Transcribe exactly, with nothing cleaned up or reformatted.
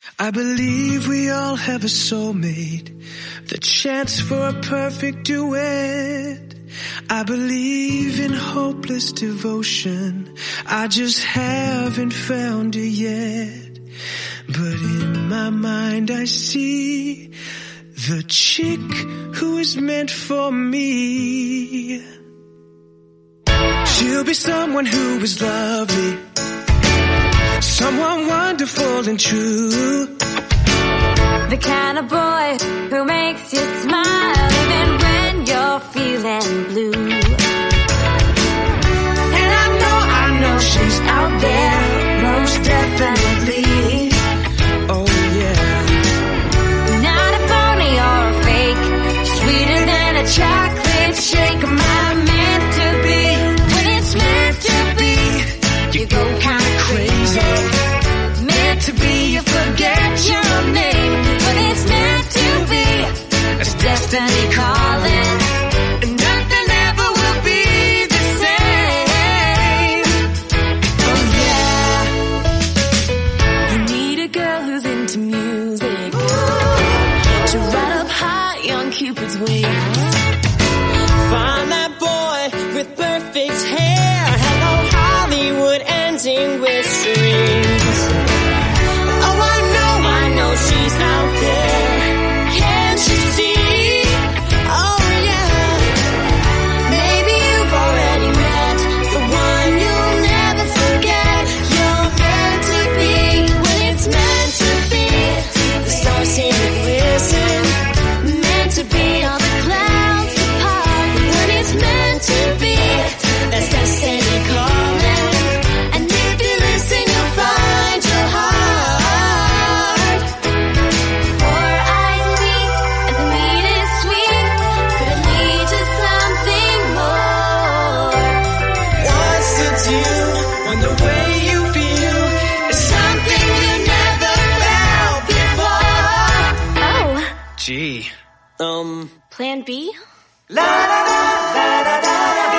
I believe we all have a soulmate, the chance for a perfect duet. I believe in hopeless devotion, I just haven't found it yet. But in my mind I see the chick who is meant for me. She'll be someone who is lovely, someone wonderful and true, the kind of boy who makes you smile even when you're feeling blue. And I know, I know she's out there, most definitely. Oh yeah. Not a phony or a fake, sweeter than a chocolate shake. My meant to be, when it's meant to be, you go kinda crazy. Meant to be, you forget your name. When it's meant to be, it's destiny calling, and nothing ever will be the same. Oh yeah. You need a girl who's into music to ride up high on Cupid's wings. Find that boy with perfect hair, hello Hollywood ending with strings. Oh, I know, I know she's out there. Can't you see? Oh yeah. Maybe you've already met the one you'll never forget. You're meant to be, when it's meant to be, the stars seem to glisten. Meant to be, all the clouds apart. When it's meant to be, that's destiny calling. And if you listen, you'll find your heart. Four eyes meet, and the meat is sweet. Could it lead to something more? What's to do when the way you feel is something you never felt before? Oh, Gee. Um, plan B? la la la la la la.